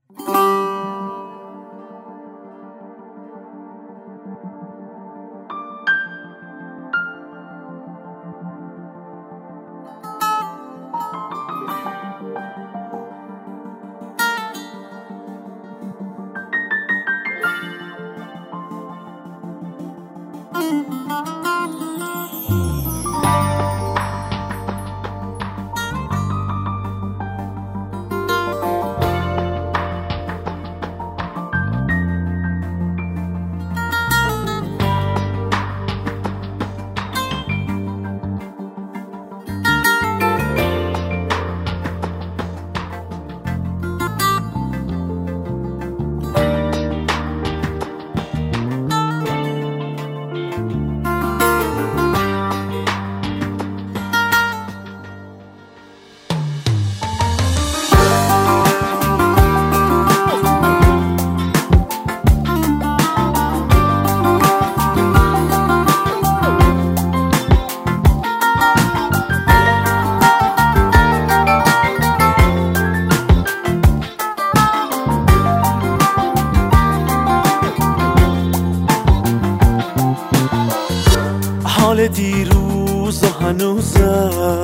حال دیروز و هنوزم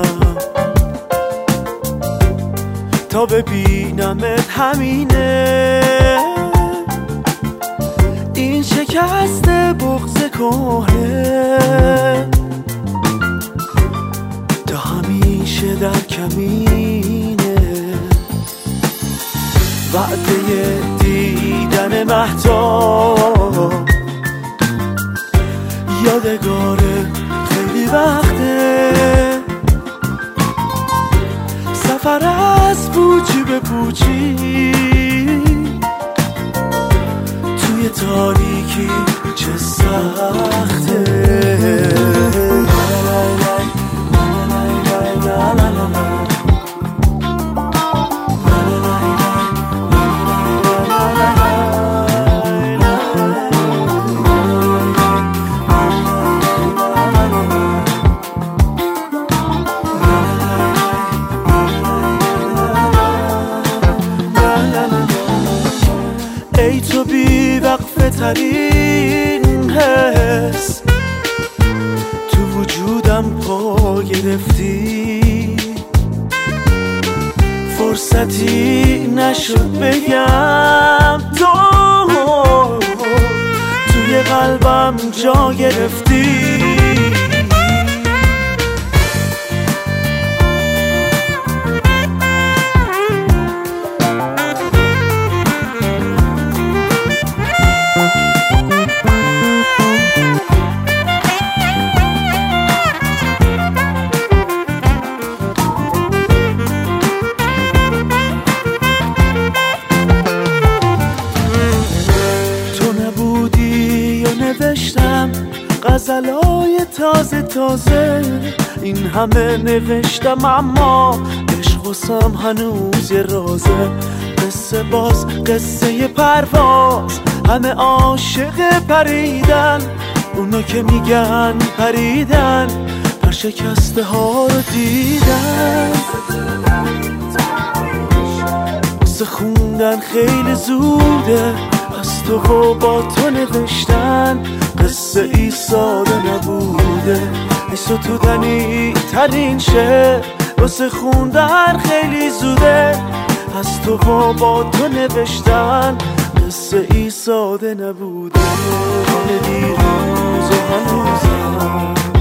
تا ببینمت همینه، این شکست بغض کهنه تا همیشه در کمینه. وعده دیدن مهتاب یادگاره خیلی وقته، سفر از پوچی به پوچی توی تاریکی چه سخته. ای تو بی وقفه ترین حس، تو وجودم پا گرفتی، فرصتی نشد بگم تو توی قلبم جا گرفتی. نوشتم غزلای تازه تازه، این همه نوشتم اما عشق واسم هنوز یه رازه. قصه باز قصه پرواز، همه عاشق پریدن، اونا که میگن پریدن پر شکسته ها رو دیدن. قصه خوندن خیلی زوده، از تو و با تو نوشتن قصه ای ساده نبوده. ای ستودنی ترین شعر واسه خوندن خیلی زوده، از تو و با تو نوشتن قصه ای ساده نبوده. حال دیروز و هنوزم